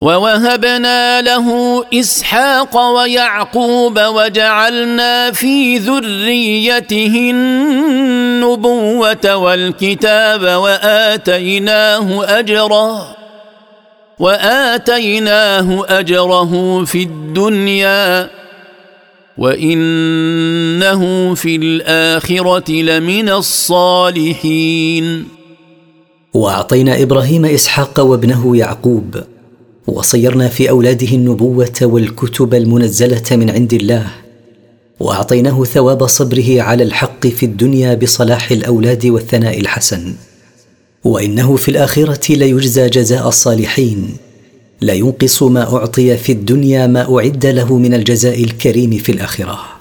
ووهبنا له إسحاق ويعقوب وجعلنا في ذريته النبوة والكتاب وآتيناه أجره في الدنيا وإنه في الآخرة لمن الصالحين. وأعطينا إبراهيم إسحاق وابنه يعقوب، وصيرنا في أولاده النبوة والكتب المنزلة من عند الله، وأعطيناه ثواب صبره على الحق في الدنيا بصلاح الأولاد والثناء الحسن، وإنه في الآخرة ليجزى جزاء الصالحين، لا ينقص ما أعطي في الدنيا ما أعد له من الجزاء الكريم في الآخرة.